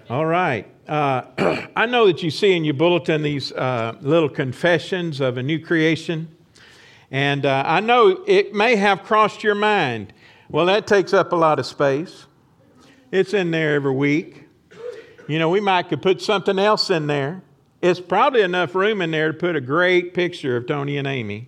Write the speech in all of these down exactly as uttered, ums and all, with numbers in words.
All right. Uh, I know that you see in your bulletin these uh, little confessions of a new creation. And uh, I know it may have crossed your mind. Well, that takes up a lot of space. It's in there every week. You know, we might could put something else in there. It's probably enough room in there to put a great picture of Tony and Amy.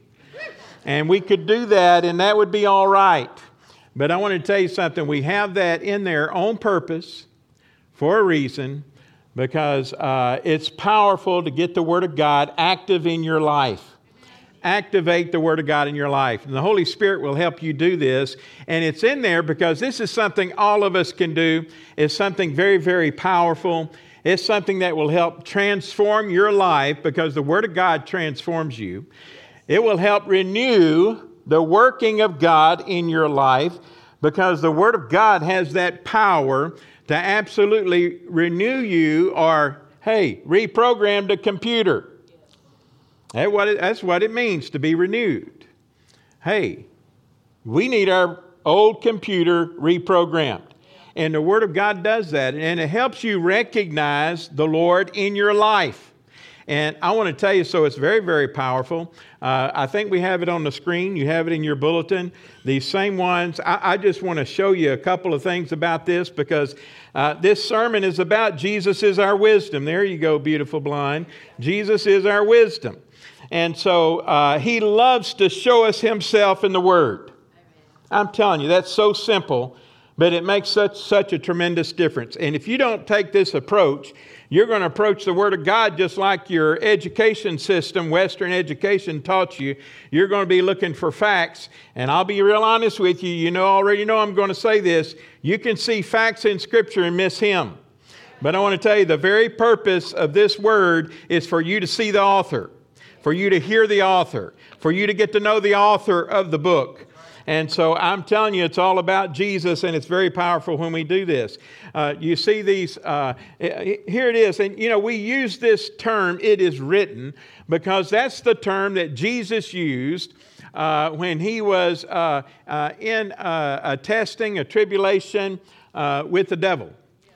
And we could do that, and that would be all right. But I want to tell you something. We have that in there on purpose for a reason, because uh, it's powerful to get the Word of God active in your life. Activate the Word of God in your life. And the Holy Spirit will help you do this. And it's in there because this is something all of us can do. It's something very, very powerful. It's something that will help transform your life because the Word of God transforms you. It will help renew the working of God in your life because the Word of God has that power to absolutely renew you or, hey, reprogram the computer. That's what it, that's what it means to be renewed. Hey, we need our old computer reprogrammed. And the Word of God does that. And it helps you recognize the Lord in your life. And I want to tell you, so it's very, very powerful. Uh, I think we have it on the screen. You have it in your bulletin. These same ones. I, I just want to show you a couple of things about this because uh, this sermon is about Jesus is our wisdom. There you go, beautiful blind. Jesus is our wisdom. And so uh, He loves to show us Himself in the Word. I'm telling you, that's so simple, but it makes such, such a tremendous difference. And if you don't take this approach, you're going to approach the Word of God just like your education system, Western education, taught you. You're going to be looking for facts. And I'll be real honest with you. You know, already know I'm going to say this. You can see facts in Scripture and miss Him. But I want to tell you, the very purpose of this Word is for you to see the author, for you to hear the author, for you to get to know the author of the book. And so I'm telling you, it's all about Jesus, and it's very powerful when we do this. Uh, you see these, uh, here it is. And, you know, we use this term, it is written, because that's the term that Jesus used uh, when He was uh, uh, in uh, a testing, a tribulation uh, with the devil.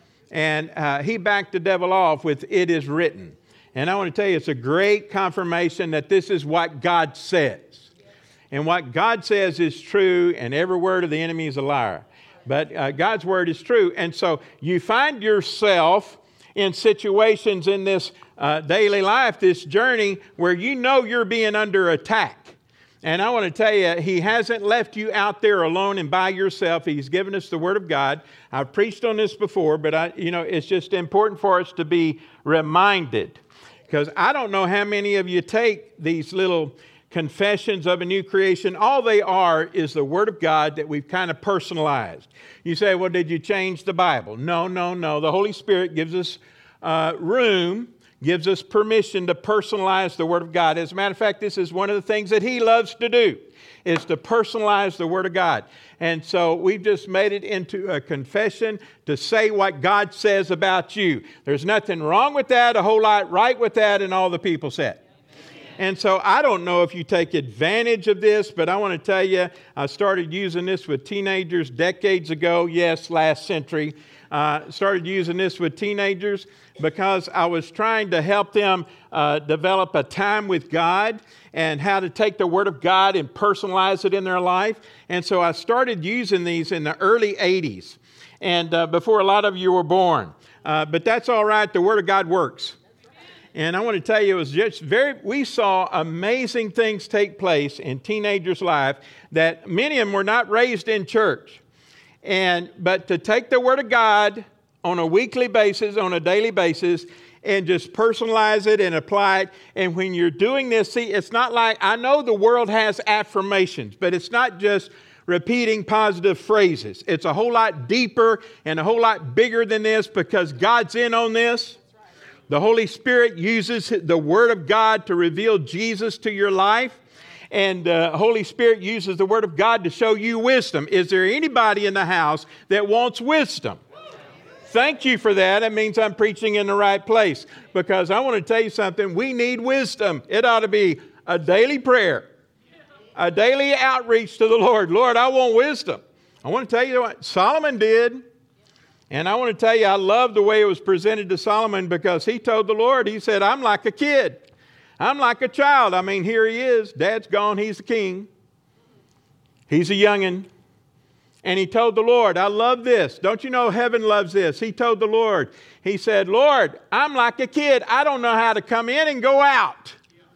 And uh, He backed the devil off with, it is written. And I want to tell you, it's a great confirmation that this is what God says. And what God says is true, and every word of the enemy is a liar. But uh, God's word is true. And so you find yourself in situations in this uh, daily life, this journey, where you know you're being under attack. And I want to tell you, He hasn't left you out there alone and by yourself. He's given us the Word of God. I've preached on this before, but I, you know, it's just important for us to be reminded. Because I don't know how many of you take these little confessions of a new creation. All they are is the Word of God that we've kind of personalized. You say, well, did you change the Bible? No, no, no. The Holy Spirit gives us uh, room, gives us permission to personalize the Word of God. As a matter of fact, this is one of the things that He loves to do, is to personalize the Word of God. And so we've just made it into a confession to say what God says about you. There's nothing wrong with that, a whole lot right with that, and all the people said. And so I don't know if you take advantage of this, but I want to tell you, I started using this with teenagers decades ago. Yes, last century. Uh, started using this with teenagers because I was trying to help them uh, develop a time with God and how to take the Word of God and personalize it in their life. And so I started using these in the early eighties, and uh, before a lot of you were born. Uh, but that's all right. The Word of God works. And I want to tell you, it was just very, we saw amazing things take place in teenagers' life that many of them were not raised in church. And, but to take the Word of God on a weekly basis, on a daily basis, and just personalize it and apply it. And when you're doing this, see, it's not like, I know the world has affirmations, but it's not just repeating positive phrases. It's a whole lot deeper and a whole lot bigger than this because God's in on this. The Holy Spirit uses the Word of God to reveal Jesus to your life. And the uh, Holy Spirit uses the Word of God to show you wisdom. Is there anybody in the house that wants wisdom? Thank you for that. That means I'm preaching in the right place. Because I want to tell you something. We need wisdom. It ought to be a daily prayer. A daily outreach to the Lord. Lord, I want wisdom. I want to tell you what Solomon did. And I want to tell you, I love the way it was presented to Solomon, because he told the Lord, he said, I'm like a kid. I'm like a child. I mean, here he is. Dad's gone. He's the king. He's a youngin'. And he told the Lord, I love this. Don't you know heaven loves this? He told the Lord, he said, Lord, I'm like a kid. I don't know how to come in and go out.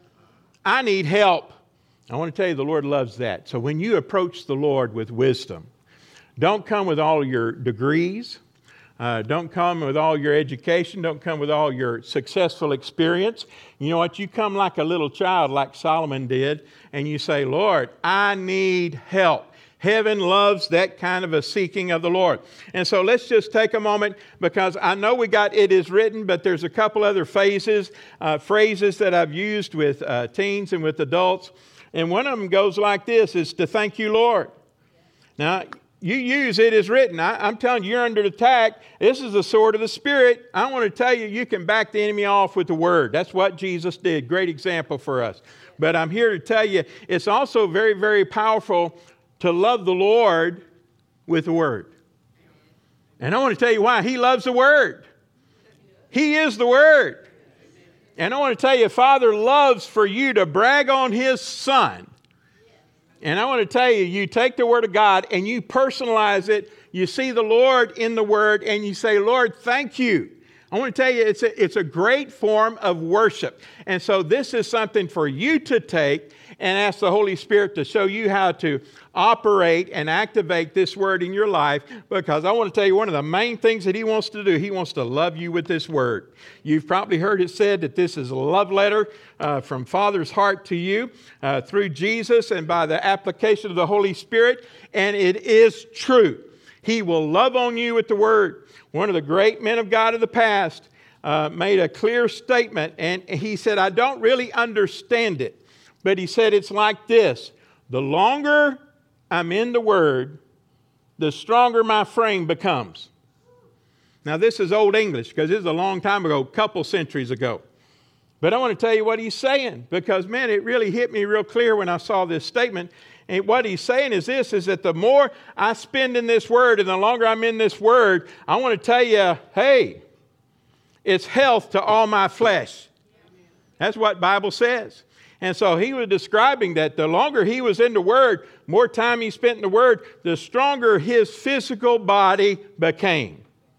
I need help. I want to tell you, the Lord loves that. So when you approach the Lord with wisdom, don't come with all your degrees. Uh, don't come with all your education. Don't come with all your successful experience. You know what? You come like a little child, like Solomon did, and you say, Lord, I need help. Heaven loves that kind of a seeking of the Lord. And so let's just take a moment, because I know we got it is written, but there's a couple other phases, uh, phrases that I've used with uh, teens and with adults. And one of them goes like this, is to thank you, Lord. Now, you use it as written. I, I'm telling you, you're under attack. This is the sword of the Spirit. I want to tell you, you can back the enemy off with the Word. That's what Jesus did. Great example for us. But I'm here to tell you, it's also very, very powerful to love the Lord with the Word. And I want to tell you why. He loves the Word. He is the Word. And I want to tell you, Father loves for you to brag on His Son. And I want to tell you, you take the Word of God and you personalize it. You see the Lord in the Word and you say, Lord, thank you. I want to tell you, it's a, it's a great form of worship. And so this is something for you to take and ask the Holy Spirit to show you how to operate and activate this Word in your life, because I want to tell you one of the main things that He wants to do, He wants to love you with this Word. You've probably heard it said that this is a love letter uh, from Father's heart to you uh, through Jesus and by the application of the Holy Spirit, and it is true. He will love on you with the Word. One of the great men of God of the past uh, made a clear statement, and he said, I don't really understand it. But he said it's like this: the longer I'm in the Word, the stronger my frame becomes. Now this is Old English, because this is a long time ago, a couple centuries ago. But I want to tell you what he's saying, because man, it really hit me real clear when I saw this statement. And what he's saying is this, is that the more I spend in this Word and the longer I'm in this Word, I want to tell you, hey, it's health to all my flesh. That's what the Bible says. And so he was describing that the longer he was in the Word, more time he spent in the Word, the stronger his physical body became.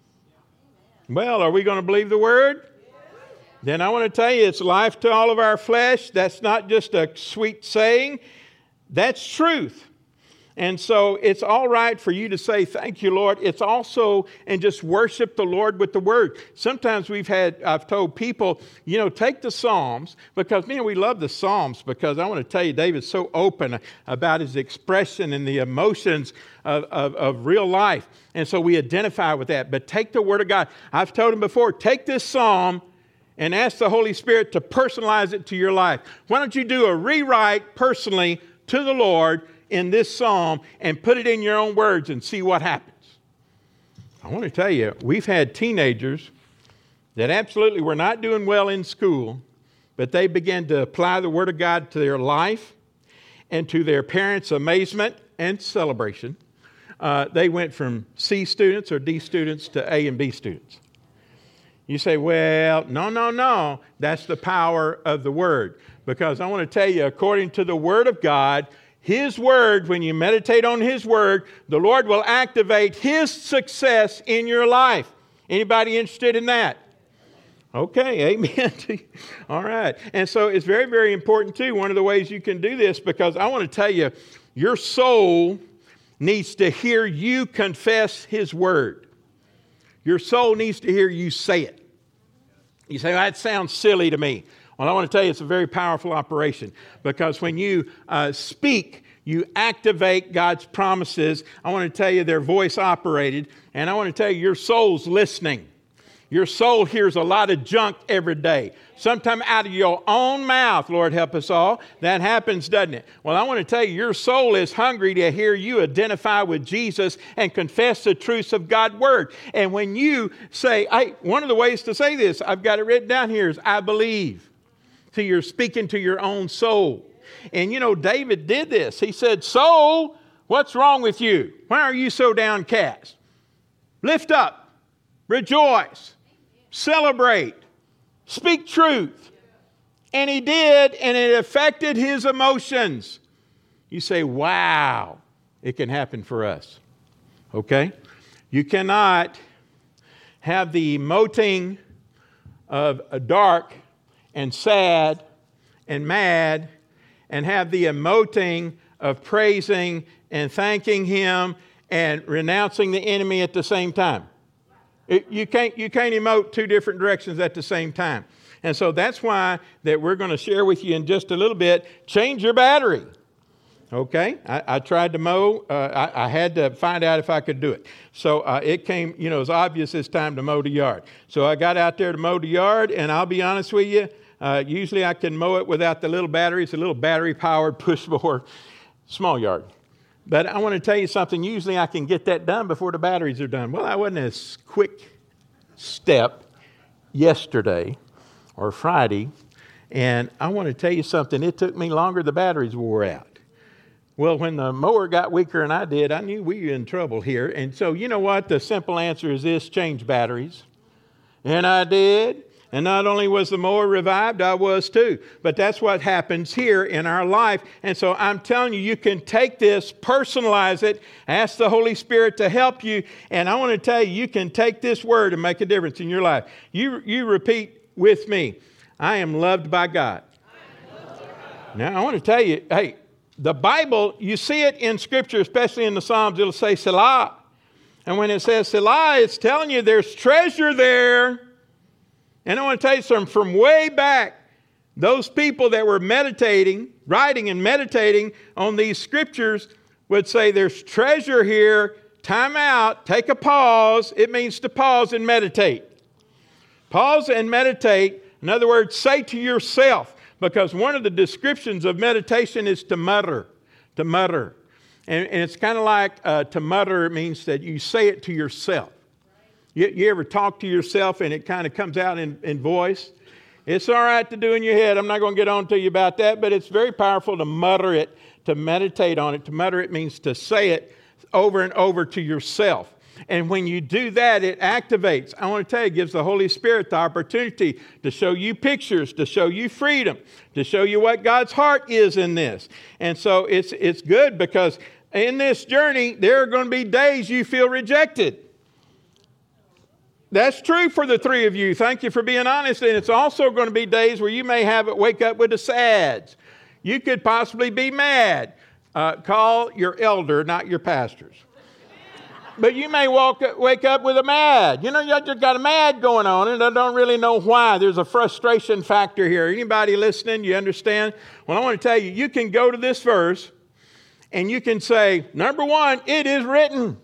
Well, are we going to believe the Word? Then I want to tell you, it's life to all of our flesh. That's not just a sweet saying. That's truth. And so it's all right for you to say, thank you, Lord. It's also, and just worship the Lord with the Word. Sometimes we've had, I've told people, you know, take the Psalms, because, man, we love the Psalms, because I want to tell you, David's so open about his expression and the emotions of, of, of real life. And so we identify with that. But take the Word of God. I've told him before, take this Psalm and ask the Holy Spirit to personalize it to your life. Why don't you do a rewrite personally to the Lord in this psalm and put it in your own words and see what happens? I want to tell you, we've had teenagers that absolutely were not doing well in school, but they began to apply the Word of God to their life, and to their parents' amazement and celebration, uh, they went from C students or D students to A and B students. You say, well, no, no, no. That's the power of the Word. Because I want to tell you, according to the Word of God, His Word, when you meditate on His Word, the Lord will activate His success in your life. Anybody interested in that? Okay, amen. All right. And so it's very, very important too, one of the ways you can do this, because I want to tell you, your soul needs to hear you confess His Word. Your soul needs to hear you say it. You say, well, that sounds silly to me. Well, I want to tell you, it's a very powerful operation, because when you uh, speak, you activate God's promises. I want to tell you, their voice operated, and I want to tell you, your soul's listening. Your soul hears a lot of junk every day. Sometime out of your own mouth, Lord help us all. That happens, doesn't it? Well, I want to tell you, your soul is hungry to hear you identify with Jesus and confess the truths of God's Word. And when you say, I, one of the ways to say this, I've got it written down here, is I believe. So you're speaking to your own soul. And you know, David did this. He said, soul, what's wrong with you? Why are you so downcast? Lift up. rejoice, celebrate, speak truth. And he did, and it affected his emotions. You say, wow, it can happen for us. Okay? You cannot have the emoting of a dark and sad and mad and have the emoting of praising and thanking him and renouncing the enemy at the same time. It, you can't, you can't emote two different directions at the same time. And so that's why that we're going to share with you in just a little bit, change your battery. Okay? I, I tried to mow. Uh, I, I had to find out if I could do it. So uh, it came, you know, it was obvious it's time to mow the yard. So I got out there to mow the yard, and I'll be honest with you, uh, usually I can mow it without the little battery. It's a little battery-powered push mower, small yard. But I want to tell you something. Usually I can get that done before the batteries are done. Well, I wasn't as quick step yesterday or Friday, and I want to tell you something. It took me longer. The batteries wore out. Well, when the mower got weaker than I did, I knew we were in trouble here. And so, you know what? The simple answer is this: change batteries. And I did. And not only was the mower revived, I was too. But that's what happens here in our life. And so I'm telling you, you can take this, personalize it, ask the Holy Spirit to help you. And I want to tell you, you can take this word and make a difference in your life. You, you repeat with me: I am loved by God. Loved by God. Now, I want to tell you, hey, the Bible, you see it in Scripture, especially in the Psalms, it'll say Selah. And when it says Selah, it's telling you there's treasure there. And I want to tell you something, from way back, those people that were meditating, writing and meditating on these Scriptures would say there's treasure here, time out, take a pause. It means to pause and meditate. Pause and meditate. In other words, say to yourself, because one of the descriptions of meditation is to mutter, to mutter. And, and it's kind of like uh, to mutter means that you say it to yourself. You, you ever talk to yourself and it kind of comes out in, in voice? It's all right to do in your head. I'm not going to get on to you about that, but it's very powerful to mutter it, to meditate on it. To mutter it means to say it over and over to yourself. And when you do that, it activates. I want to tell you, it gives the Holy Spirit the opportunity to show you pictures, to show you freedom, to show you what God's heart is in this. And so it's it's good, because in this journey, there are going to be days you feel rejected. That's true for the three of you. Thank you for being honest. And it's also going to be days where you may have it wake up with the sads. You could possibly be mad. Uh, call your elder, not your pastors. But you may walk, wake up with a mad. You know, you just got a mad going on, and I don't really know why. There's a frustration factor here. Anybody listening, you understand? Well, I want to tell you, you can go to this verse, and you can say, number one, it is written.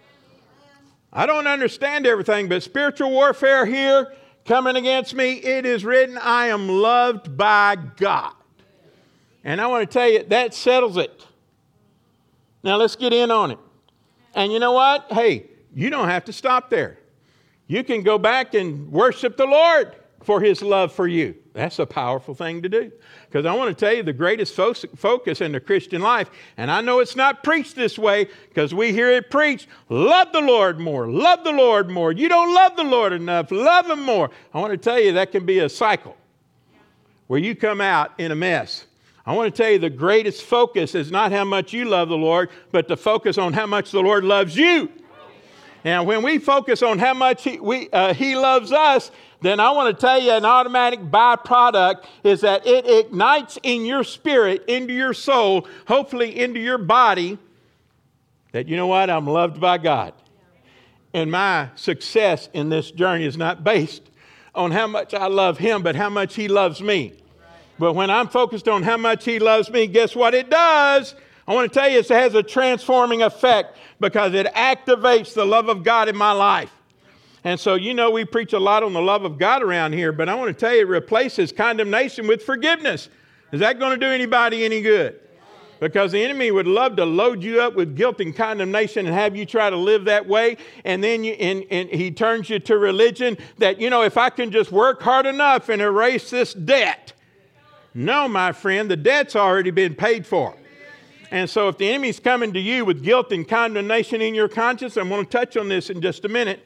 I don't understand everything, but spiritual warfare here coming against me, it is written, I am loved by God. And I want to tell you, that settles it. Now, let's get in on it. And you know what? Hey, you don't have to stop there. You can go back and worship the Lord for His love for you. That's a powerful thing to do. Because I want to tell you, the greatest fo- focus in the Christian life, and I know it's not preached this way because we hear it preached, love the Lord more, love the Lord more. You don't love the Lord enough, love Him more. I want to tell you, that can be a cycle where you come out in a mess. I want to tell you, the greatest focus is not how much you love the Lord, but to focus on how much the Lord loves you. Now, when we focus on how much He, we, uh, he loves us, then I want to tell you, an automatic byproduct is that it ignites in your spirit, into your soul, hopefully into your body, that, you know what, I'm loved by God. And my success in this journey is not based on how much I love Him, but how much He loves me. But when I'm focused on how much He loves me, guess what it does? I want to tell you, it has a transforming effect because it activates the love of God in my life. And so, you know, we preach a lot on the love of God around here, but I want to tell you, it replaces condemnation with forgiveness. Is that going to do anybody any good? Because the enemy would love to load you up with guilt and condemnation and have you try to live that way. And then you, and, and he turns you to religion that, you know, if I can just work hard enough and erase this debt. No, my friend, the debt's already been paid for. And so if the enemy's coming to you with guilt and condemnation in your conscience, I'm going to touch on this in just a minute.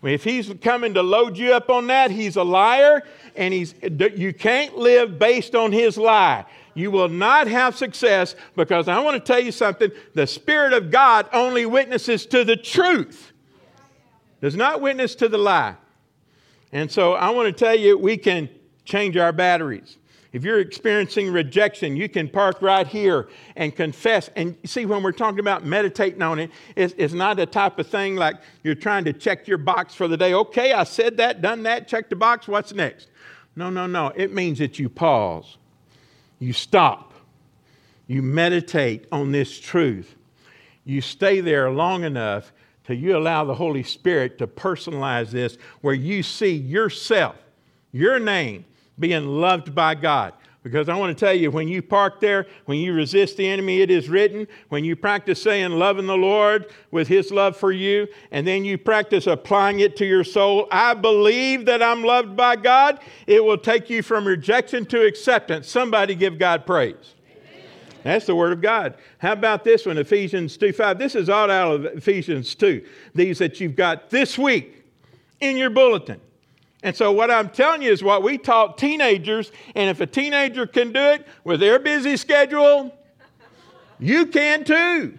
If he's coming to load you up on that, he's a liar, and he's you can't live based on his lie. You will not have success, because I want to tell you something. The Spirit of God only witnesses to the truth, does not witness to the lie. And so I want to tell you, we can change our batteries. If you're experiencing rejection, you can park right here and confess. And see, when we're talking about meditating on it, it's, it's not a type of thing like you're trying to check your box for the day. Okay, I said that, done that, check the box, what's next? No, no, no. It means that you pause. You stop. You meditate on this truth. You stay there long enough till you allow the Holy Spirit to personalize this, where you see yourself, your name, being loved by God. Because I want to tell you, when you park there, when you resist the enemy, it is written. When you practice saying, loving the Lord with his love for you, and then you practice applying it to your soul, I believe that I'm loved by God, it will take you from rejection to acceptance. Somebody give God praise. Amen. That's the Word of God. How about this one, Ephesians two five? This is all out of Ephesians two. These that you've got this week in your bulletin. And so what I'm telling you is what we taught teenagers, and if a teenager can do it with their busy schedule, you can too.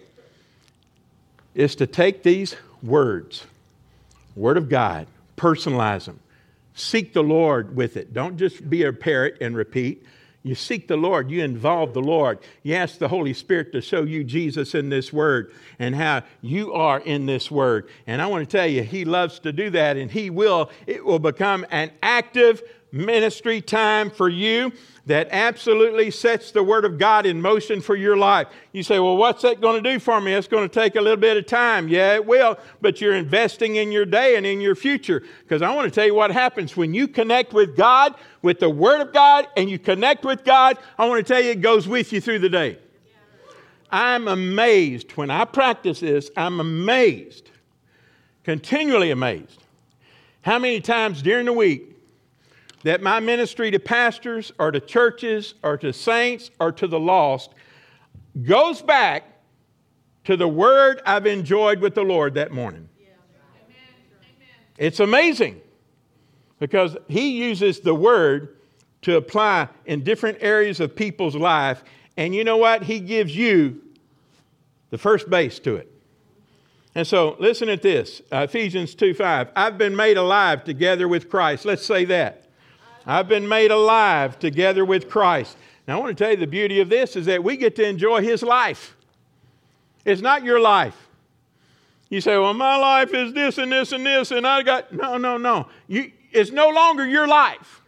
Is to take these words, Word of God, personalize them. Seek the Lord with it. Don't just be a parrot and repeat. You seek the Lord. You involve the Lord. You ask the Holy Spirit to show you Jesus in this Word and how you are in this Word. And I want to tell you, He loves to do that, and He will. It will become an active ministry time for you that absolutely sets the Word of God in motion for your life. You say, well, what's that going to do for me? It's going to take a little bit of time. Yeah, it will, but you're investing in your day and in your future. Because I want to tell you what happens when you connect with God, with the Word of God, and you connect with God. I want to tell you, it goes with you through the day. I'm amazed. When I practice this, I'm amazed, continually amazed, how many times during the week that my ministry to pastors or to churches or to saints or to the lost goes back to the word I've enjoyed with the Lord that morning. Yeah. Amen. It's amazing, because He uses the word to apply in different areas of people's life. And you know what? He gives you the first base to it. And so listen at this, uh, Ephesians two five. I've been made alive together with Christ. Let's say that. I've been made alive together with Christ. Now, I want to tell you, the beauty of this is that we get to enjoy His life. It's not your life. You say, well, my life is this and this and this, and I got... No, no, no. You, it's no longer your life.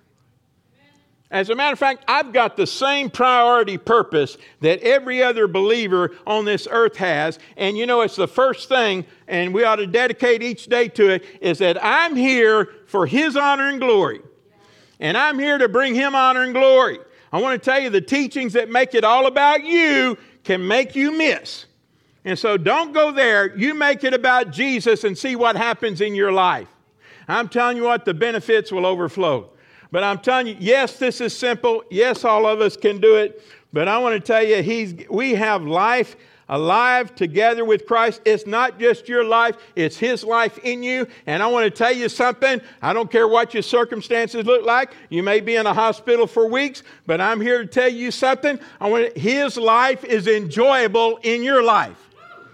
As a matter of fact, I've got the same priority purpose that every other believer on this earth has. And you know, it's the first thing, and we ought to dedicate each day to it, is that I'm here for His honor and glory. And I'm here to bring Him honor and glory. I want to tell you, the teachings that make it all about you can make you miss. And so don't go there. You make it about Jesus and see what happens in your life. I'm telling you what, the benefits will overflow. But I'm telling you, yes, this is simple. Yes, all of us can do it. But I want to tell you, he's, we have life alive together with Christ. It's not just your life, it's His life in you. And I want to tell you something. I don't care what your circumstances look like. You may be in a hospital for weeks, but I'm here to tell you something. I want to, His life is enjoyable in your life.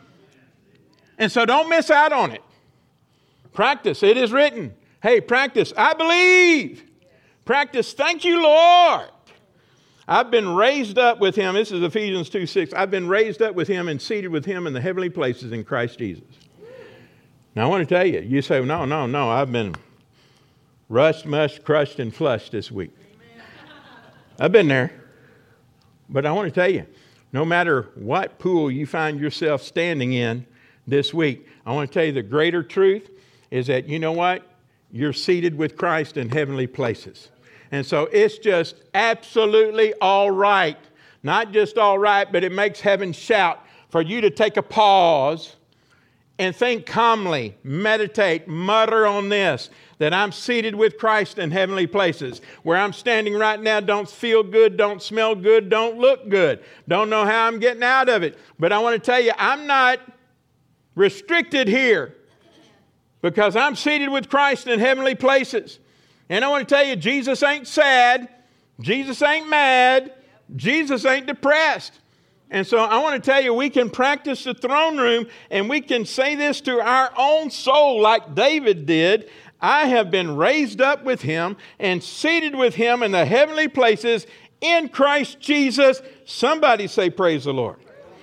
And so don't miss out on it. Practice. It is written. Hey, practice. I believe. Practice. Thank you, Lord. I've been raised up with Him. This is Ephesians two six. I've been raised up with Him and seated with Him in the heavenly places in Christ Jesus. Now, I want to tell you, you say, no, no, no, I've been rushed, mushed, crushed, and flushed this week. I've been there. But I want to tell you, no matter what pool you find yourself standing in this week, I want to tell you the greater truth is that, you know what? You're seated with Christ in heavenly places. And so it's just absolutely all right. Not just all right, but it makes heaven shout for you to take a pause and think calmly, meditate, mutter on this, that I'm seated with Christ in heavenly places. Where I'm standing right now don't feel good, don't smell good, don't look good. Don't know how I'm getting out of it. But I want to tell you, I'm not restricted here. because I'm seated with Christ in heavenly places. And I want to tell you, Jesus ain't sad. Jesus ain't mad. Jesus ain't depressed. And so I want to tell you, we can practice the throne room, and we can say this to our own soul like David did. I have been raised up with him and seated with him in the heavenly places in Christ Jesus. Somebody say, praise the Lord.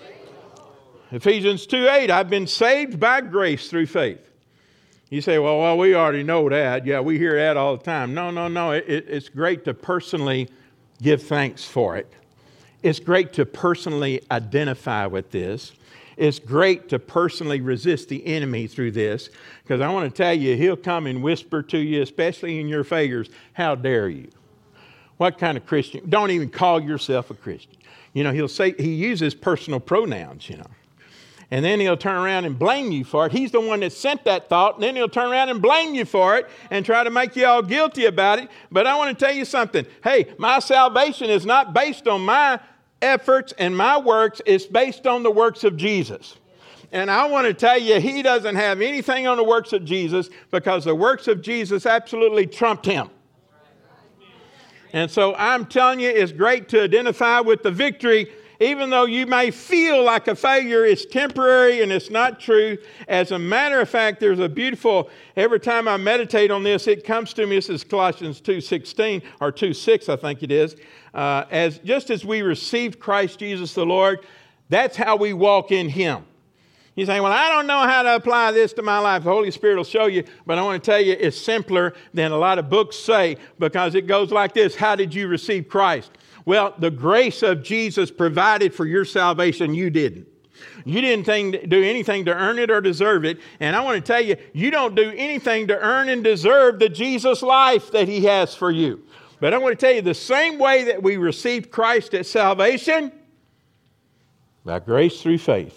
Ephesians two eight, I've been saved by grace through faith. You say, well, well, we already know that. Yeah, we hear that all the time. No, no, no. It, it's great to personally give thanks for it. It's great to personally identify with this. It's great to personally resist the enemy through this, because I want to tell you, he'll come and whisper to you, especially in your failures, how dare you? What kind of Christian? Don't even call yourself a Christian. You know, he'll say, he uses personal pronouns, you know. And then he'll turn around and blame you for it. He's the one that sent that thought, and then he'll turn around and blame you for it and try to make you all guilty about it. But I want to tell you something. Hey, my salvation is not based on my efforts and my works. It's based on the works of Jesus. And I want to tell you, he doesn't have anything on the works of Jesus, because the works of Jesus absolutely trumped him. And so I'm telling you, it's great to identify with the victory. Even though you may feel like a failure, it's temporary and it's not true. As a matter of fact, there's a beautiful, every time I meditate on this, it comes to me. This is Colossians two sixteen, or two six, I think it is. Uh, as just as we received Christ Jesus the Lord, that's how we walk in him. You say, well, I don't know how to apply this to my life. The Holy Spirit will show you. But I want to tell you, it's simpler than a lot of books say, because it goes like this. How did you receive Christ? Well, the grace of Jesus provided for your salvation. You didn't. You didn't think, do anything to earn it or deserve it. And I want to tell you, you don't do anything to earn and deserve the Jesus life that he has for you. But I want to tell you, the same way that we received Christ at salvation, by grace through faith.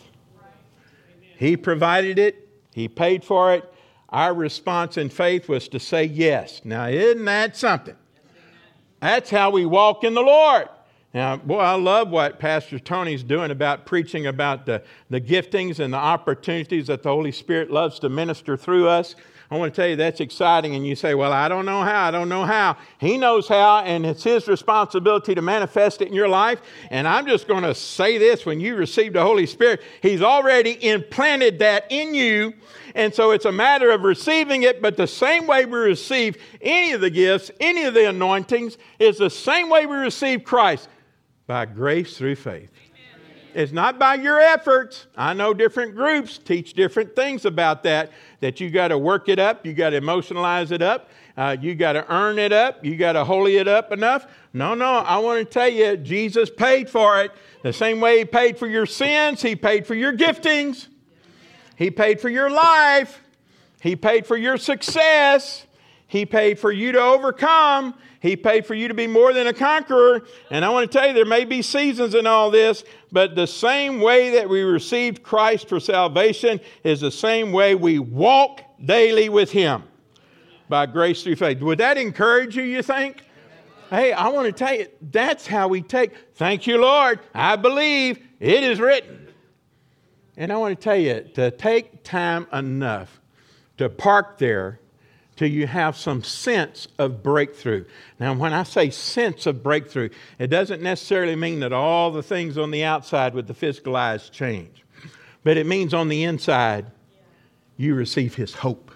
He provided it. He paid for it. Our response in faith was to say yes. Now, isn't that something? That's how we walk in the Lord. Now, boy, I love what Pastor Tony's doing about preaching about the, the giftings and the opportunities that the Holy Spirit loves to minister through us. I want to tell you, that's exciting. And you say, well, I don't know how. I don't know how. He knows how, and it's his responsibility to manifest it in your life. And I'm just going to say this. When you receive the Holy Spirit, he's already implanted that in you. And so it's a matter of receiving it. But the same way we receive any of the gifts, any of the anointings, is the same way we receive Christ, by grace through faith. It's not by your efforts. I know different groups teach different things about that, that you got to work it up, you got to emotionalize it up, uh, you got to earn it up, you got to holy it up enough. No, no, I want to tell you, Jesus paid for it. The same way he paid for your sins, he paid for your giftings. He paid for your life. He paid for your success. He paid for you to overcome. He paid for you to be more than a conqueror. And I want to tell you, there may be seasons in all this, but the same way that we received Christ for salvation is the same way we walk daily with him, by grace through faith. Would that encourage you, you think? Hey, I want to tell you, that's how we take, thank you, Lord, I believe it is written. And I want to tell you, to take time enough to park there till you have some sense of breakthrough. Now, when I say sense of breakthrough, it doesn't necessarily mean that all the things on the outside with the physical eyes change. But it means on the inside, you receive his hope.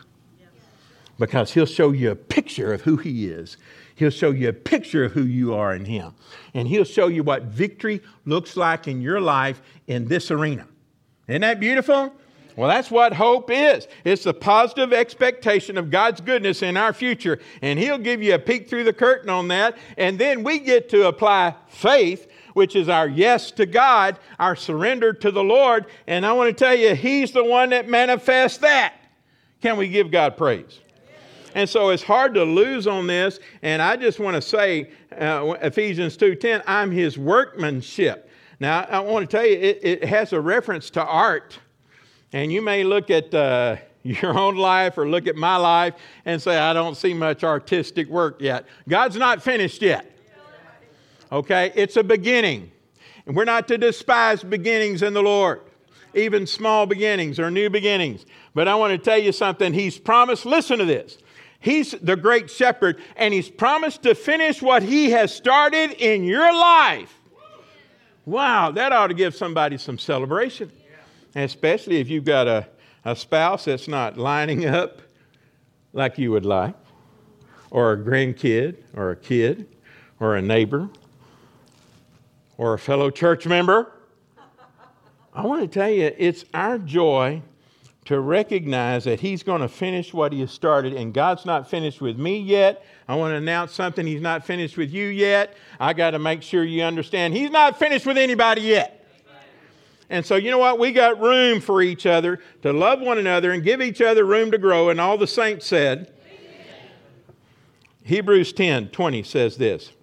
Because he'll show you a picture of who he is. He'll show you a picture of who you are in him. And he'll show you what victory looks like in your life in this arena. Isn't that beautiful? Well, that's what hope is. It's the positive expectation of God's goodness in our future. And he'll give you a peek through the curtain on that. And then we get to apply faith, which is our yes to God, our surrender to the Lord. And I want to tell you, he's the one that manifests that. Can we give God praise? And so it's hard to lose on this. And I just want to say, uh, Ephesians two ten, I'm his workmanship. Now, I want to tell you, it, it has a reference to art. And you may look at uh, your own life or look at my life and say, I don't see much artistic work yet. God's not finished yet. Okay? It's a beginning. And we're not to despise beginnings in the Lord. even small beginnings or new beginnings. But I want to tell you something. He's promised, listen to this. He's the great shepherd, and he's promised to finish what he has started in your life. Wow, that ought to give somebody some celebration. Especially if you've got a, a spouse that's not lining up like you would like, or a grandkid, or a kid, or a neighbor, or a fellow church member. I want to tell you, it's our joy to recognize that he's going to finish what he has started, and God's not finished with me yet. I want to announce something. He's not finished with you yet. I got to make sure you understand he's not finished with anybody yet. And so, you know what? We got room for each other to love one another and give each other room to grow. And all the saints said, amen. Hebrews ten twenty says this.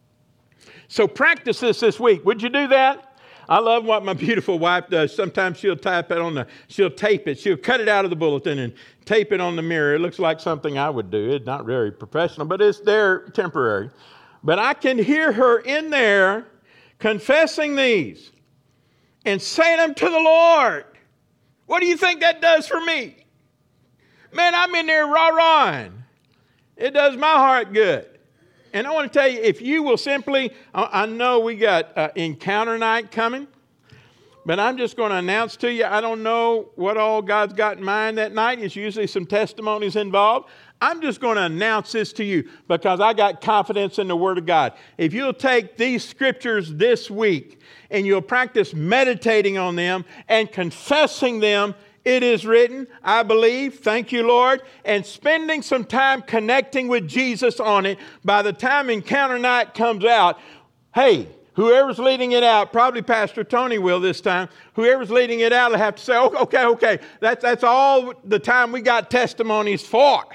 So practice this this week. Would you do that? I love what my beautiful wife does. Sometimes she'll type it on the, she'll tape it. She'll cut it out of the bulletin and tape it on the mirror. It looks like something I would do. It's not very professional, but it's there temporary. But I can hear her in there confessing these and saying them to the Lord. What do you think that does for me? Man, I'm in there rah-rahing. It does my heart good. And I want to tell you, if you will simply, I know we got uh, encounter night coming, but I'm just going to announce to you, I don't know what all God's got in mind that night. It's usually some testimonies involved. I'm just going to announce this to you because I got confidence in the Word of God. If you'll take these scriptures this week and you'll practice meditating on them and confessing them, it is written, I believe, thank you, Lord, and spending some time connecting with Jesus on it, by the time Encounter Night comes out, hey, whoever's leading it out, probably Pastor Tony will this time, whoever's leading it out will have to say, okay, okay, okay, that's, that's all the time we got testimonies for.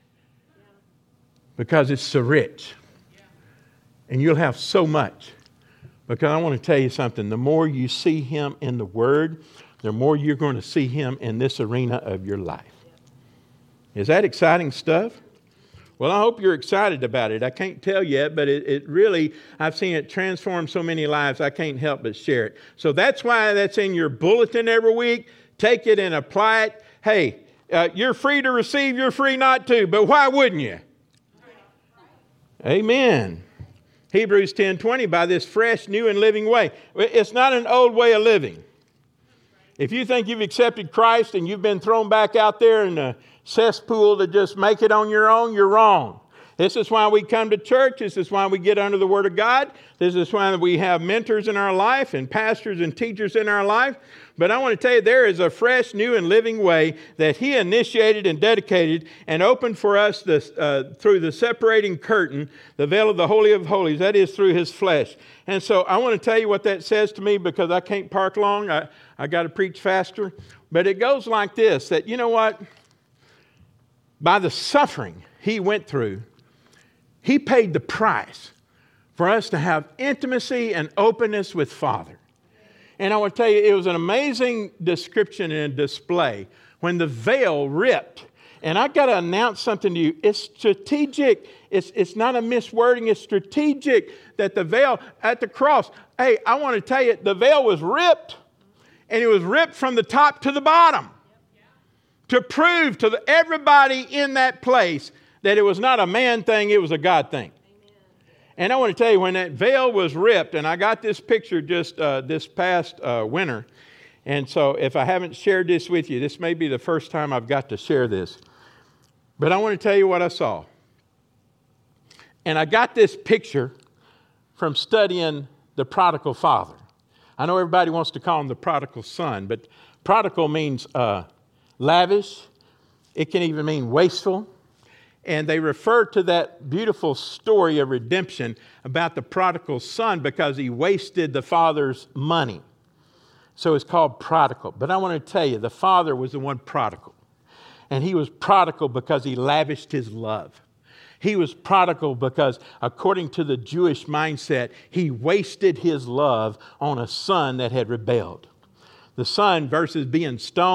Because it's so rich. And you'll have so much. Because I want to tell you something, the more you see Him in the Word, the more you're going to see Him in this arena of your life. Is that exciting stuff? Well, I hope you're excited about it. I can't tell yet, but it, it really, I've seen it transform so many lives, I can't help but share it. So that's why that's in your bulletin every week. Take it and apply it. Hey, uh, you're free to receive, you're free not to, but why wouldn't you? Amen. Hebrews ten twenty, by this fresh, new, and living way. It's not an old way of living. If you think you've accepted Christ and you've been thrown back out there in the cesspool to just make it on your own, you're wrong. This is why we come to church. This is why we get under the Word of God. This is why we have mentors in our life and pastors and teachers in our life. But I want to tell you, there is a fresh, new, and living way that He initiated and dedicated and opened for us this, uh, through the separating curtain, the veil of the Holy of Holies. That is through His flesh. And so I want to tell you what that says to me, because I can't park long. I, I got to preach faster. But it goes like this, that you know what? By the suffering He went through, He paid the price for us to have intimacy and openness with Father. And I want to tell you, it was an amazing description and display when the veil ripped. And I've got to announce something to you. It's strategic. It's, it's not a miswording. It's strategic that the veil at the cross. Hey, I want to tell you, the veil was ripped. And it was ripped from the top to the bottom. To prove to the, everybody in that place that it was not a man thing, it was a God thing. And I want to tell you, when that veil was ripped, and I got this picture just uh, this past uh, winter, and so if I haven't shared this with you, this may be the first time I've got to share this. But I want to tell you what I saw. And I got this picture from studying the prodigal father. I know everybody wants to call him the prodigal son, but prodigal means uh, lavish. It can even mean wasteful. And they refer to that beautiful story of redemption about the prodigal son because he wasted the father's money. So it's called prodigal. But I want to tell you, the father was the one prodigal. And he was prodigal because he lavished his love. He was prodigal because, according to the Jewish mindset, he wasted his love on a son that had rebelled. The son, versus being stoned,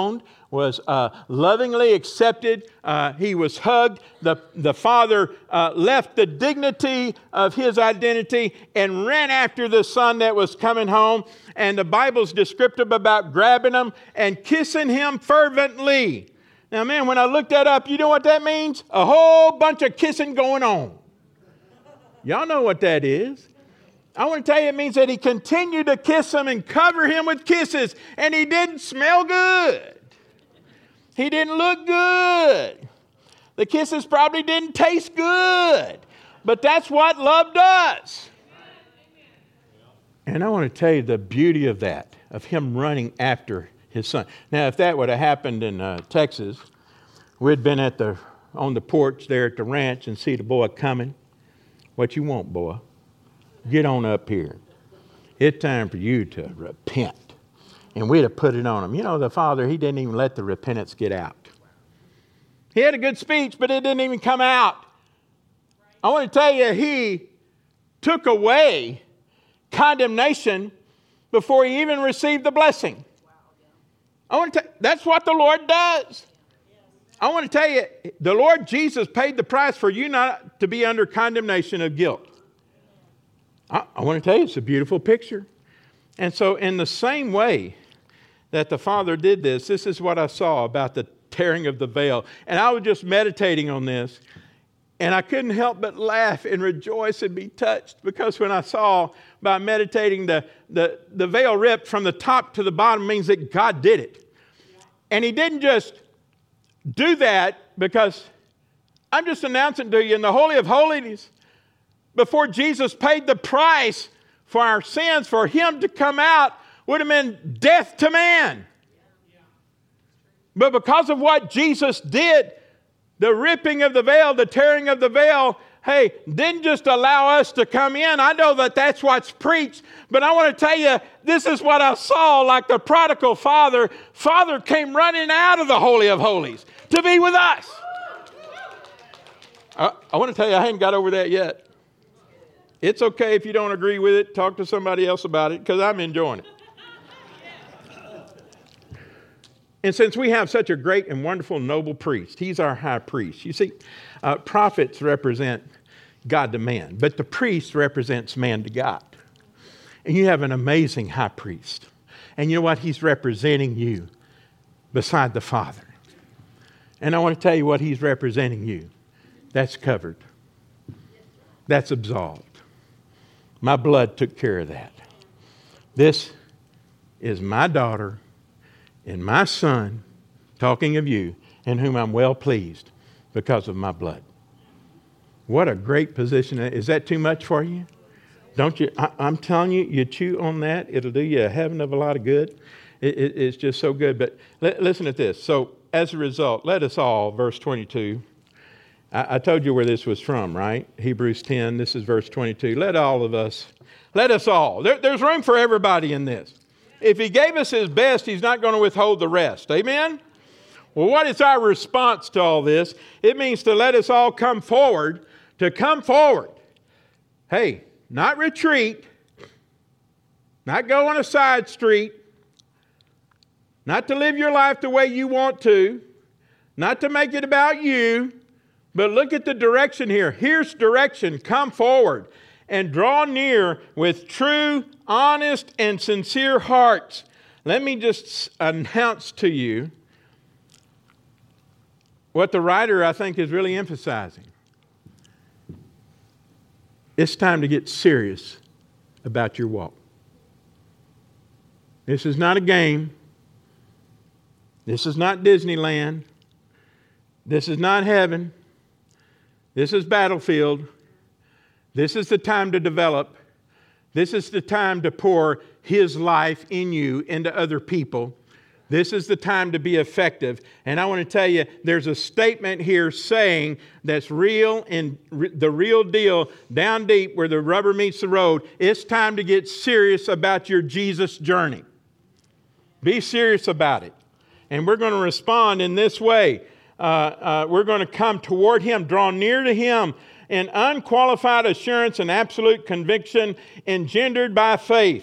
was uh, lovingly accepted. Uh, he was hugged. The, the father uh, left the dignity of his identity and ran after the son that was coming home. And the Bible's descriptive about grabbing him and kissing him fervently. Now, man, when I looked that up, you know what that means? A whole bunch of kissing going on. Y'all know what that is. I want to tell you, it means that he continued to kiss him and cover him with kisses. And he didn't smell good. He didn't look good. The kisses probably didn't taste good. But that's what love does. And I want to tell you the beauty of that, of him running after his son. Now, if that would have happened in uh, Texas, we'd been at the on the porch there at the ranch and see the boy coming. What you want, boy? Get on up here. It's time for you to repent. And we'd have put it on him. You know, the father, he didn't even let the repentance get out. He had a good speech, but it didn't even come out. I want to tell you, he took away condemnation before he even received the blessing. I want to tell you, that's what the Lord does. I want to tell you, the Lord Jesus paid the price for you not to be under condemnation of guilt. I, I want to tell you, it's a beautiful picture. And so in the same way that the Father did this, this is what I saw about the tearing of the veil. And I was just meditating on this, and I couldn't help but laugh and rejoice and be touched, because when I saw by meditating the, the, the veil ripped from the top to the bottom means that God did it. And he didn't just do that because I'm just announcing to you in the Holy of Holies, before Jesus paid the price for our sins, for him to come out would have been death to man. But because of what Jesus did, the ripping of the veil, the tearing of the veil, hey, didn't just allow us to come in. I know that that's what's preached, but I want to tell you, this is what I saw, like the prodigal father. Father came running out of the Holy of Holies to be with us. I, I want to tell you, I hadn't got over that yet. It's okay if you don't agree with it. Talk to somebody else about it, because I'm enjoying it. And since we have such a great and wonderful noble priest, he's our high priest. You see, uh, prophets represent God to man, but the priest represents man to God. And you have an amazing high priest. And you know what? He's representing you beside the Father. And I want to tell you what he's representing you. That's covered. That's absolved. My blood took care of that. This is my daughter and my son, talking of you, in whom I'm well pleased because of my blood. What a great position. Is that too much for you? Don't you? I, I'm telling you, you chew on that, it'll do you a heaven of a lot of good. It, it, it's just so good. But li- listen to this. So as a result, let us all, verse twenty-two, I, I told you where this was from, right? Hebrews ten, this is verse twenty-two. Let all of us, let us all. There, there's room for everybody in this. If he gave us his best, he's not going to withhold the rest. Amen? Well, what is our response to all this? It means to let us all come forward, to come forward. Hey, not retreat, not go on a side street, not to live your life the way you want to, not to make it about you, but look at the direction here. Here's direction. Come forward and draw near with true, honest, and sincere hearts. Let me just announce to you what the writer, I think, is really emphasizing. It's time to get serious about your walk. This is not a game. This is not Disneyland. This is not heaven. This is battlefield. This is the time to develop. This is the time to pour his life in you into other people. This is the time to be effective. And I want to tell you, there's a statement here saying that's real and re- the real deal, down deep where the rubber meets the road. It's time to get serious about your Jesus journey. Be serious about it. And we're going to respond in this way. Uh, uh, we're going to come toward him, draw near to him, in unqualified assurance and absolute conviction engendered by faith.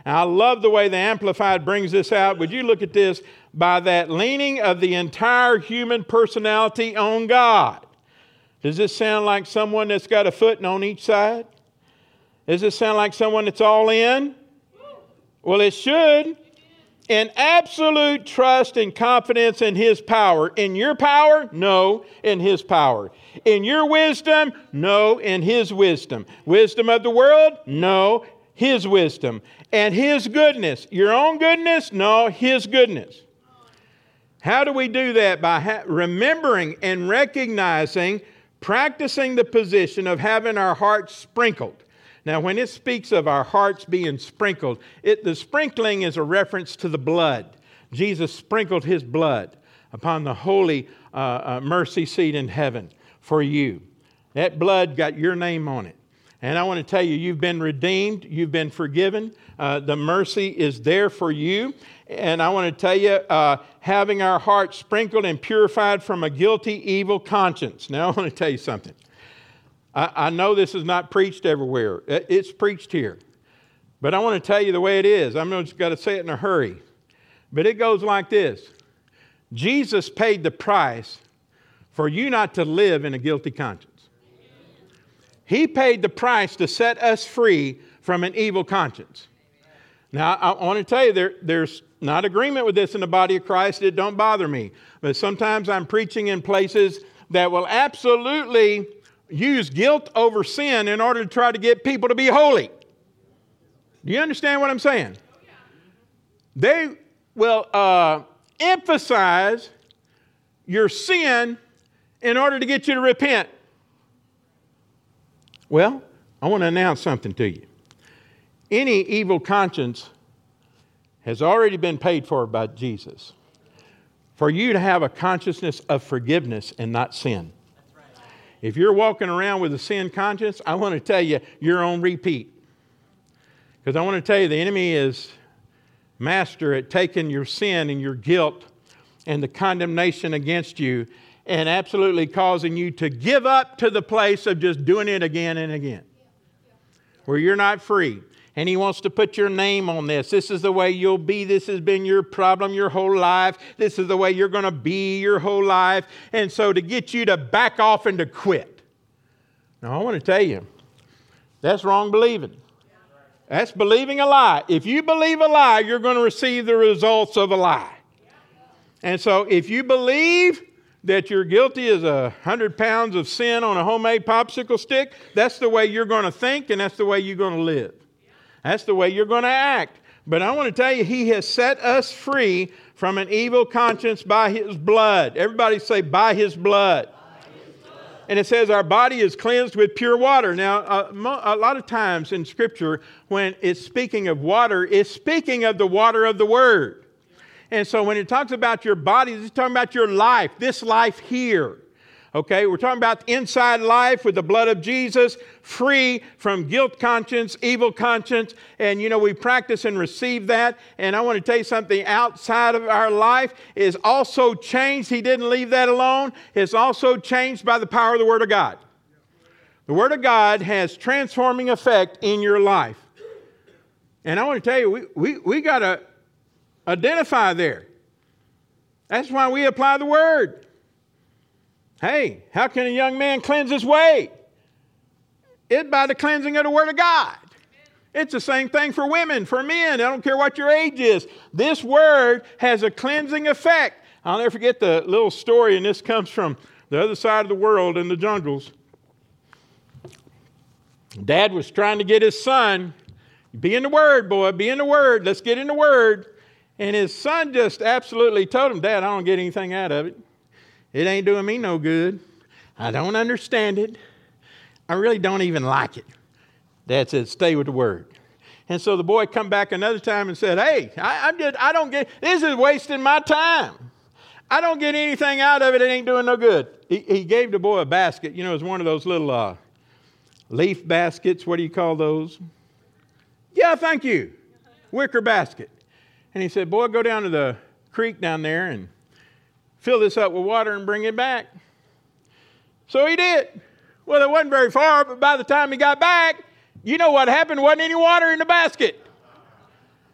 And I love the way the Amplified brings this out. Would you look at this? By that leaning of the entire human personality on God. Does this sound like someone that's got a foot on each side? Does this sound like someone that's all in? Well, it should. In absolute trust and confidence in His power. In your power? No, in His power. In your wisdom? No, in His wisdom. Wisdom of the world? No, His wisdom. And His goodness. Your own goodness? No, His goodness. How do we do that? By ha- remembering and recognizing, practicing the position of having our hearts sprinkled. Now, when it speaks of our hearts being sprinkled, it, the sprinkling is a reference to the blood. Jesus sprinkled His blood upon the holy uh, uh, mercy seat in heaven for you. That blood got your name on it. And I want to tell you, you've been redeemed. You've been forgiven. Uh, the mercy is there for you. And I want to tell you, uh, having our hearts sprinkled and purified from a guilty, evil conscience. Now, I want to tell you something. I, I know this is not preached everywhere. It's preached here. But I want to tell you the way it is. I'm just got to say it in a hurry. But it goes like this. Jesus paid the price for you not to live in a guilty conscience. He paid the price to set us free from an evil conscience. Now, I, I want to tell you, there, there's not agreement with this in the body of Christ. It don't bother me. But sometimes I'm preaching in places that will absolutely use guilt over sin in order to try to get people to be holy. Do you understand what I'm saying? They will uh, emphasize your sin in order to get you to repent. Well, I want to announce something to you. Any evil conscience has already been paid for by Jesus. For you to have a consciousness of forgiveness and not sin. If you're walking around with a sin conscience, I want to tell you, you're on repeat. Because I want to tell you, the enemy is master at taking your sin and your guilt and the condemnation against you and absolutely causing you to give up to the place of just doing it again and again. Where you're not free. And he wants to put your name on this. This is the way you'll be. This has been your problem your whole life. This is the way you're going to be your whole life. And so to get you to back off and to quit. Now, I want to tell you, that's wrong believing. That's believing a lie. If you believe a lie, you're going to receive the results of a lie. And so if you believe that you're guilty as a hundred pounds of sin on a homemade popsicle stick, that's the way you're going to think and that's the way you're going to live. That's the way you're going to act. But I want to tell you, He has set us free from an evil conscience by His blood. Everybody say, by His blood. By His blood. And it says our body is cleansed with pure water. Now, uh, mo- a lot of times in Scripture, when it's speaking of water, it's speaking of the water of the Word. And so when it talks about your body, it's talking about your life, this life here. Okay, we're talking about inside life with the blood of Jesus, free from guilt conscience, evil conscience. And, you know, we practice and receive that. And I want to tell you something, outside of our life is also changed. He didn't leave that alone. It's also changed by the power of the Word of God. The Word of God has transforming effect in your life. And I want to tell you, we, we, we got to identify there. That's why we apply the Word. Hey, how can a young man cleanse his way? It's by the cleansing of the Word of God. It's the same thing for women, for men. I don't care what your age is. This Word has a cleansing effect. I'll never forget the little story, and this comes from the other side of the world in the jungles. Dad was trying to get his son, be in the Word, boy, be in the Word. Let's get in the Word. And his son just absolutely told him, Dad, I don't get anything out of it. It ain't doing me no good. I don't understand it. I really don't even like it. Dad said, stay with the Word. And so the boy come back another time and said, hey, I, I'm just, I don't get, this is wasting my time. I don't get anything out of it. It ain't doing no good. He, he gave the boy a basket. You know, it's one of those little uh, leaf baskets. What do you call those? Yeah, thank you. Wicker basket. And he said, boy, go down to the creek down there and fill this up with water and bring it back. So he did. Well, it wasn't very far, but by the time he got back, you know what happened? There wasn't any water in the basket.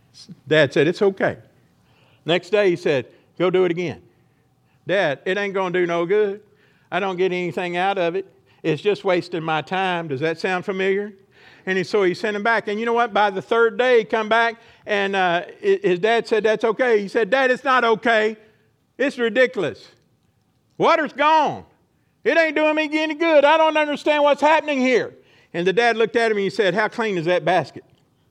Dad said, it's okay. Next day he said, go do it again. Dad, it ain't going to do no good. I don't get anything out of it. It's just wasting my time. Does that sound familiar? And he, so he sent him back. And you know what? By the third day, he come back, and uh, his dad said, that's okay. He said, Dad, it's not okay. It's ridiculous. Water's gone. It ain't doing me any good. I don't understand what's happening here. And the dad looked at him and he said, how clean is that basket?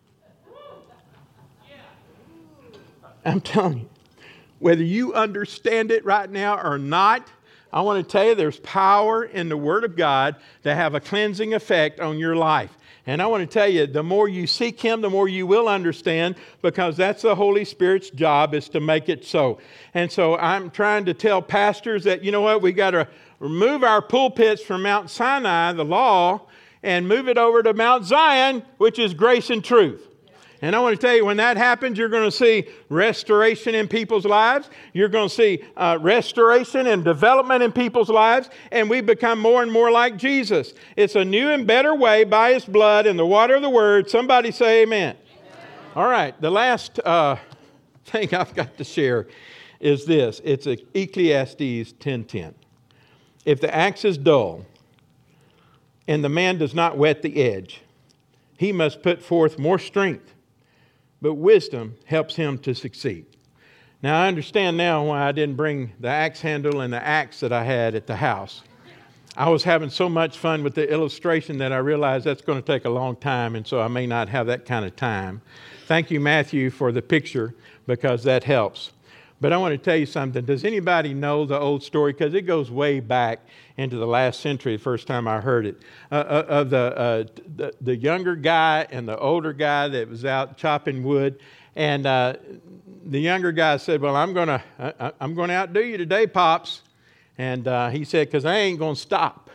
I'm telling you, whether you understand it right now or not, I want to tell you there's power in the Word of God to have a cleansing effect on your life. And I want to tell you, the more you seek Him, the more you will understand, because that's the Holy Spirit's job, is to make it so. And so I'm trying to tell pastors that, you know what, we got to remove our pulpits from Mount Sinai, the law, and move it over to Mount Zion, which is grace and truth. And I want to tell you, when that happens, you're going to see restoration in people's lives. You're going to see uh, restoration and development in people's lives. And we become more and more like Jesus. It's a new and better way by His blood and the water of the Word. Somebody say amen. Amen. All right. The last uh, thing I've got to share is this. It's Ecclesiastes ten ten. If the axe is dull and the man does not whet the edge, he must put forth more strength. But wisdom helps him to succeed. Now, I understand now why I didn't bring the axe handle and the axe that I had at the house. I was having so much fun with the illustration that I realized that's going to take a long time, and so I may not have that kind of time. Thank you, Matthew, for the picture, because that helps. But I want to tell you something. Does anybody know the old story? Because it goes way back into the last century, the first time I heard it, uh, uh, of the, uh, the the younger guy and the older guy that was out chopping wood. And uh, the younger guy said, well, I'm going to I'm going to outdo you today, Pops. And uh, he said, because I ain't going to stop.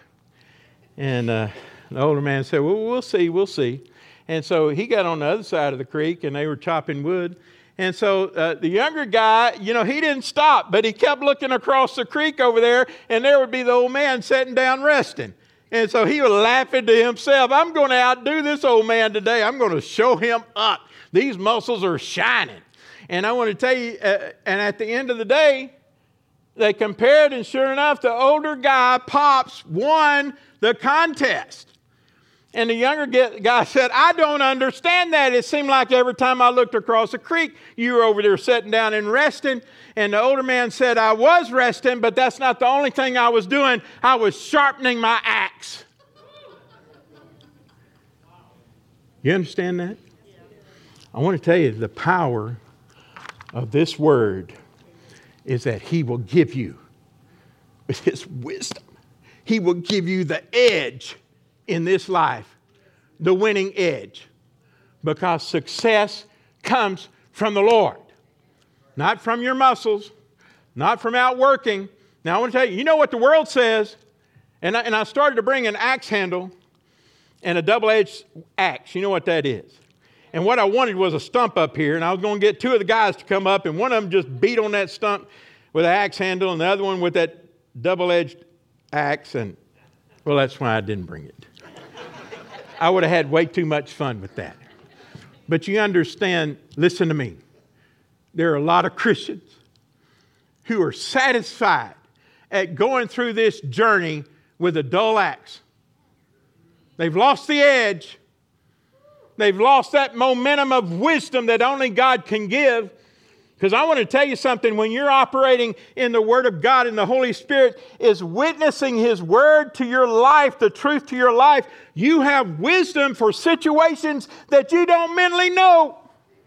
And uh, the older man said, well, we'll see, we'll see. And so he got on the other side of the creek, and they were chopping wood. And so uh, the younger guy, you know, he didn't stop, but he kept looking across the creek over there, and there would be the old man sitting down resting. And so he was laughing to himself, I'm going to outdo this old man today. I'm going to show him up. These muscles are shining. And I want to tell you, uh, and at the end of the day, they compared, and sure enough, the older guy, Pops, won the contest. And the younger guy said, I don't understand that. It seemed like every time I looked across the creek, you were over there sitting down and resting. And the older man said, I was resting, but that's not the only thing I was doing. I was sharpening my axe. You understand that? I want to tell you, the power of this word is that He will give you, with His wisdom, He will give you the edge in this life, the winning edge, because success comes from the Lord, not from your muscles, not from outworking. Now I want to tell you, you know what the world says, and I, and I started to bring an axe handle and a double-edged axe. You know what that is? And what I wanted was a stump up here, and I was going to get two of the guys to come up, and one of them just beat on that stump with an axe handle, and the other one with that double-edged axe, and well, that's why I didn't bring it. I would have had way too much fun with that. But you understand, listen to me. There are a lot of Christians who are satisfied at going through this journey with a dull axe. They've lost the edge. They've lost that momentum of wisdom that only God can give. Because I want to tell you something, when you're operating in the Word of God and the Holy Spirit is witnessing His Word to your life, the truth to your life, you have wisdom for situations that you don't mentally know.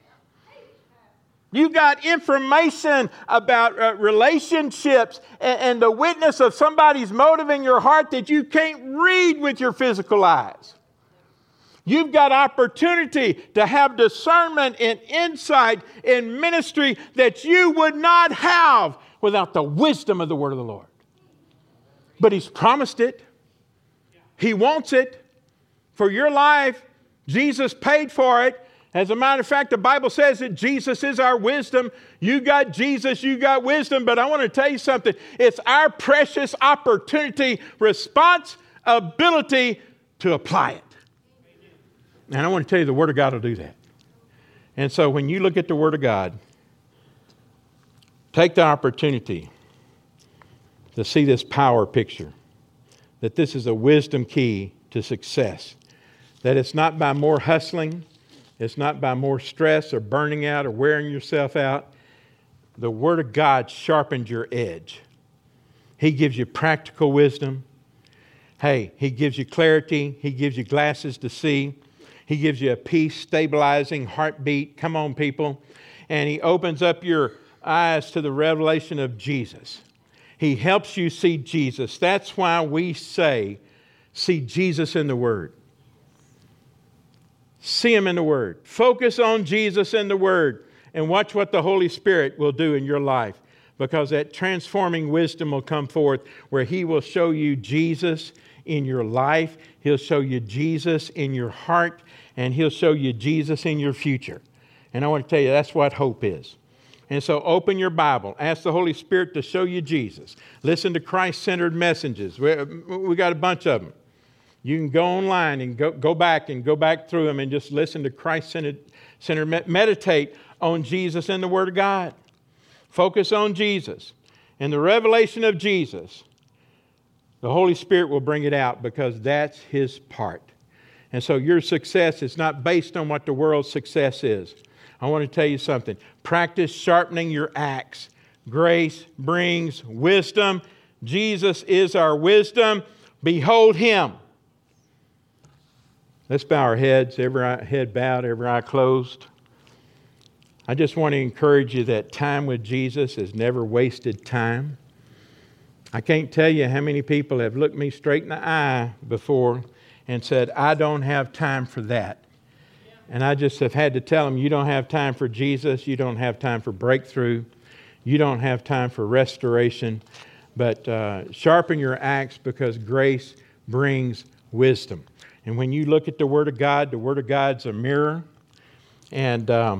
You got information about uh, relationships and, and the witness of somebody's motive in your heart that you can't read with your physical eyes. You've got opportunity to have discernment and insight in ministry that you would not have without the wisdom of the word of the Lord. But He's promised it. He wants it for your life. Jesus paid for it. As a matter of fact, the Bible says that Jesus is our wisdom. You got Jesus, you got wisdom. But I want to tell you something. It's our precious opportunity, responsibility to apply it. And I want to tell you, the Word of God will do that. And so when you look at the Word of God, take the opportunity to see this power picture, that this is a wisdom key to success, that it's not by more hustling, it's not by more stress or burning out or wearing yourself out. The Word of God sharpens your edge. He gives you practical wisdom. Hey, He gives you clarity. He gives you glasses to see. He gives you a peace-stabilizing heartbeat. Come on, people. And He opens up your eyes to the revelation of Jesus. He helps you see Jesus. That's why we say, see Jesus in the Word. See Him in the Word. Focus on Jesus in the Word and watch what the Holy Spirit will do in your life, because that transforming wisdom will come forth where He will show you Jesus in your life. He'll show you Jesus in your heart, and He'll show you Jesus in your future. And I want to tell you, that's what hope is. And so open your Bible. Ask the Holy Spirit to show you Jesus. Listen to Christ-centered messages. We, we got a bunch of them. You can go online and go, go back and go back through them and just listen to Christ-centered. Centered, meditate on Jesus and the Word of God. Focus on Jesus. And the revelation of Jesus, the Holy Spirit will bring it out, because that's His part. And so your success is not based on what the world's success is. I want to tell you something. Practice sharpening your axe. Grace brings wisdom. Jesus is our wisdom. Behold Him. Let's bow our heads, every head bowed, every eye closed. I just want to encourage you that time with Jesus is never wasted time. I can't tell you how many people have looked me straight in the eye before and said, I don't have time for that. And I just have had to tell them, you don't have time for Jesus. You don't have time for breakthrough. You don't have time for restoration. But uh, sharpen your axe, because grace brings wisdom. And when you look at the Word of God, the Word of God's a mirror. And, um,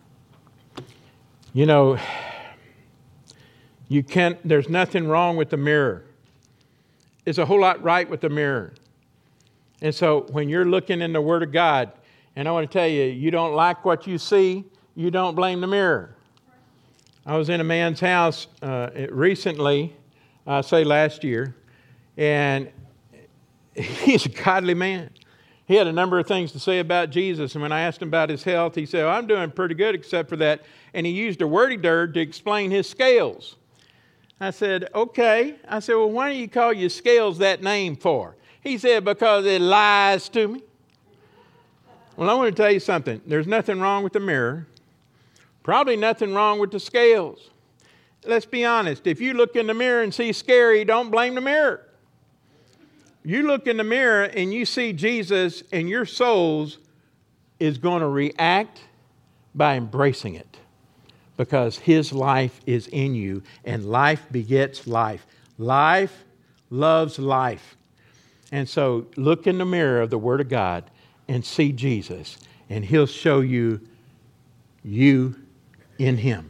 you know, you can't, there's nothing wrong with the mirror. There's a whole lot right with the mirror. And so when you're looking in the Word of God, and I want to tell you, you don't like what you see, you don't blame the mirror. I was in a man's house uh, recently, I say last year, and he's a godly man. He had a number of things to say about Jesus, and when I asked him about his health, he said, oh, I'm doing pretty good except for that. And he used a wordy word to explain his scales. I said, okay. I said, well, why do you call your scales that name for? He said, because it lies to me. Well, I want to tell you something. There's nothing wrong with the mirror. Probably nothing wrong with the scales. Let's be honest. If you look in the mirror and see scary, don't blame the mirror. You look in the mirror and you see Jesus, and your souls is going to react by embracing it, because His life is in you, and life begets life. Life loves life. And so look in the mirror of the Word of God and see Jesus, and He'll show you you in Him.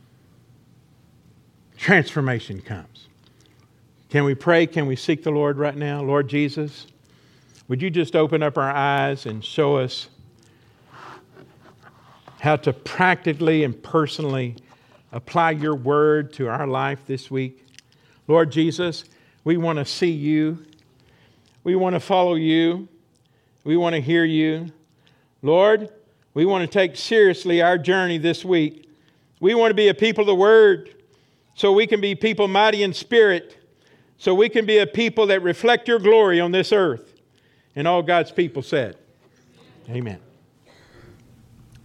Transformation comes. Can we pray? Can we seek the Lord right now? Lord Jesus, would you just open up our eyes and show us how to practically and personally apply your word to our life this week? Lord Jesus, we want to see you. We want to follow you. We want to hear you. Lord, we want to take seriously our journey this week. We want to be a people of the Word, so we can be people mighty in spirit, so we can be a people that reflect your glory on this earth. And all God's people said, amen.